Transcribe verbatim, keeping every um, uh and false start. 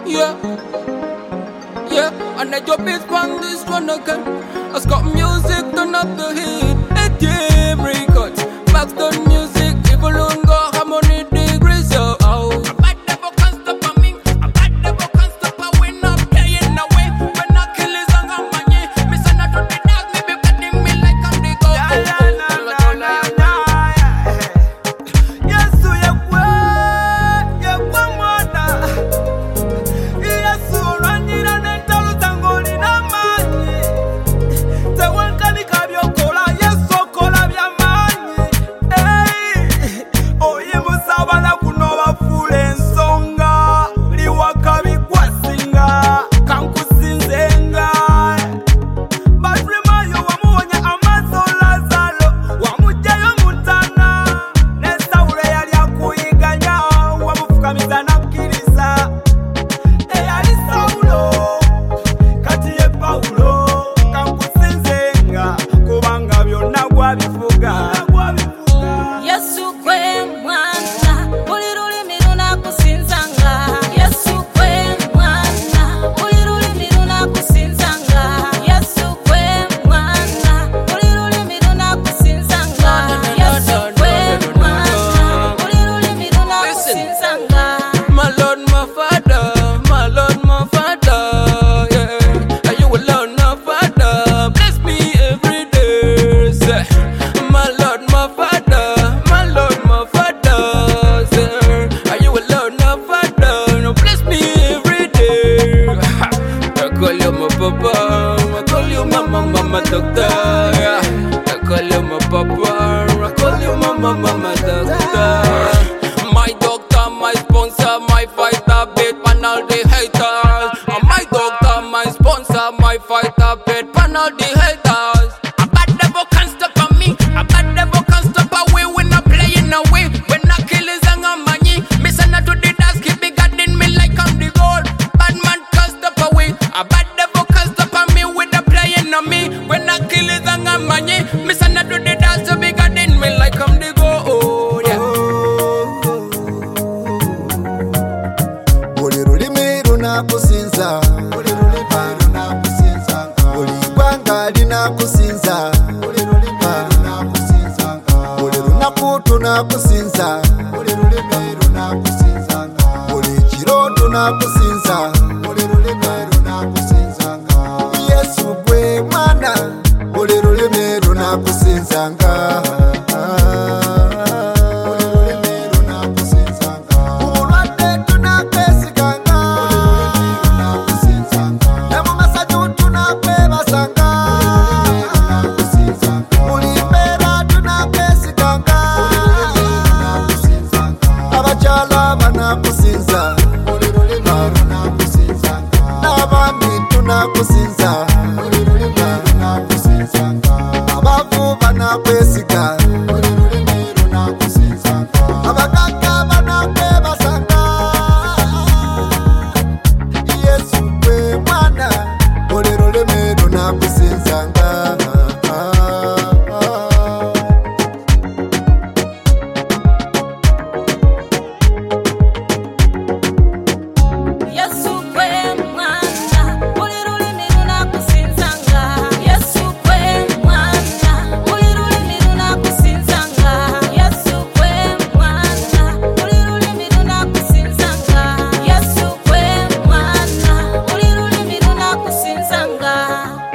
Yeah, yeah, and I drop it on this one again. I got music, turn up the heat. A team records, Backstone music, people don't go harmony degrees. So, oh, a bad devil can't stop me. A bad devil can't stop me. When I'm playing away, when I kill his on my knee, me send out to the dog, me be cutting me like I'm the go. Yeah, yeah, nah, nah, nah, nah, yeah. Yes, so you go, you go, mwana. Yes, so run it and then tell us I'm going in a man. The one can be your cola, yes, so cola, your man. Hey, oh, you must have a kunoa full and songa. Liwaka bi kwasinga, kankusinzenga. But remind you, wamuonya amaso lazalo, wamujayo mutana. Nesta ule yali ya kuiganya, wamufukamiza na mkiriza. E ali Saulo, kati ye Paulo, kankusinzenga, kubanga byonna gwabifuga. Yesu kwe mwana, buli lulimi lunakusinzanga. Yesu kwe mwana, buli lulimi lunakusinzanga. Yesu kwe mwana, buli lulimi lunakusinzanga. Yesu kwe mwana, buli lulimi lunakusinzanga. My Lord, my Father, my Lord, my Father, yeah. Are you alone, my Father? Bless me every day, say. My Lord, my Father, my Lord, my Father, say. Are you alone, my Father? No, bless me every day. I call you my papa, I call you my mama, my doctor, yeah. I call you my papa, I call you my mama, my doctor. My doctor, my sponsor, my fighter, bait pan all the haters. Uh, my doctor, my sponsor, my fighter, bait pan all the haters. A bad devil can't stop me. A bad devil can't stop away when I'm playing away. When I kill his angamani, me send her to the dance, keep me guarding me like I'm the goal. Bad man can't stop away. A bad devil can't stop me when they're playing on me. When I kill his angamani, me send her to the dance, to be guarding me like I'm the goal. Yeah. Buli lulimi lunakusinza, buli lulimi lunakusinza, buli ggwanga linakusinza, buli lulimi lunakusinza, buli lunaku tunakusinza, buli lulimi lunakusinza, buli kiro tunakusinza, buli lulimi lunakusinza. Yesu gwe mwana, buli lulimi lunakusinzanga. Tunakusinza, abavu banakwesiga, abaganga banakwebasanga. Yesu gwe mwana, buli lulimi lunakusinzanga. Yesu kwe mwana, buli lulimi lunakusinzanga. Yesu kwe mwana, buli lulimi lunakusinzanga. Yesu kwe mwana, buli lulimi lunakusinzanga. Yesu kwe mwana, buli lulimi lunakusinzanga.